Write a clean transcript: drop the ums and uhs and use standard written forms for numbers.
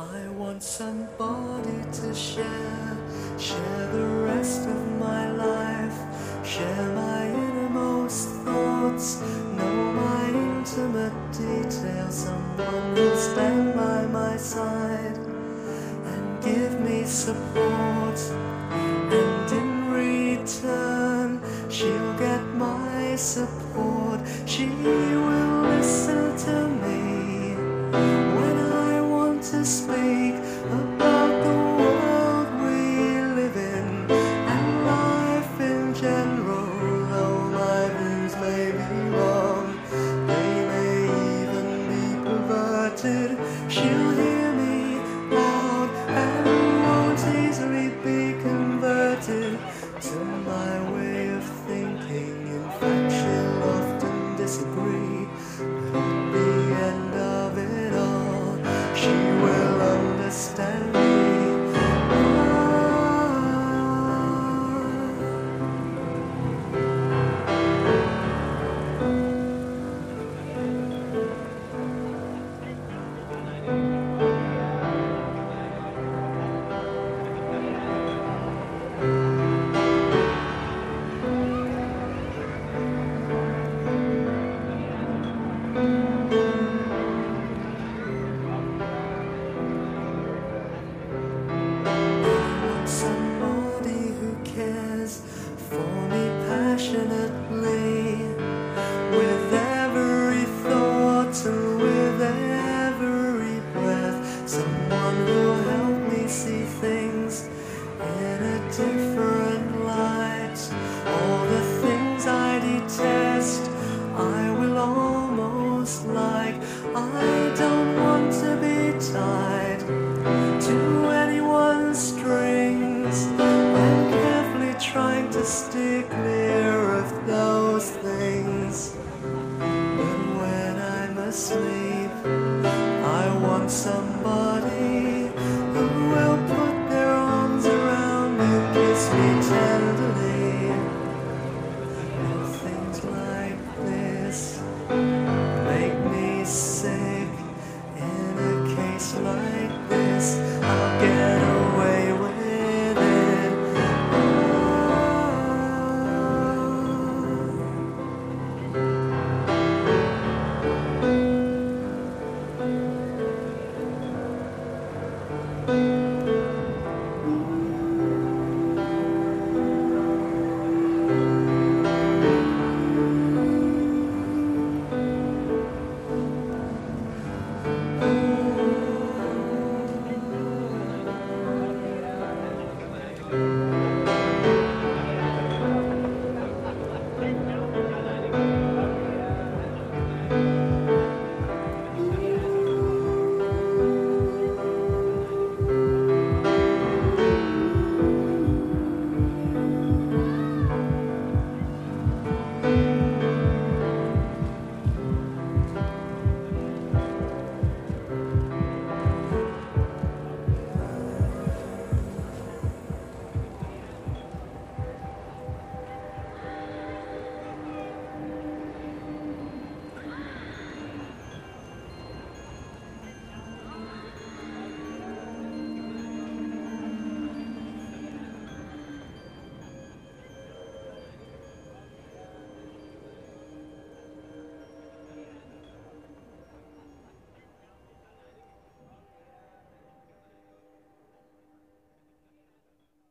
I want somebody to share the rest of my life, share my innermost thoughts, know my intimate details, someone who'll stand by my side and give me support, and in return she'll get my support. She will listen to me when I want to speak about the world we live in and life in general. Though my views may be wrong, they may even be perverted, she'll hear me loud and won't easily be converted to my way of thinking. In fact, she'll often disagree, but at the end of it all, she will understand me. Somebody who cares for me passionately, with every thought and with every breath. Someone who'll help me see things in a different light. All the things I detest, I will almost like. I don't want to be tied to anyone's strings. I'm carefully trying to steer clear of those things. But when I'm asleep, I want somebody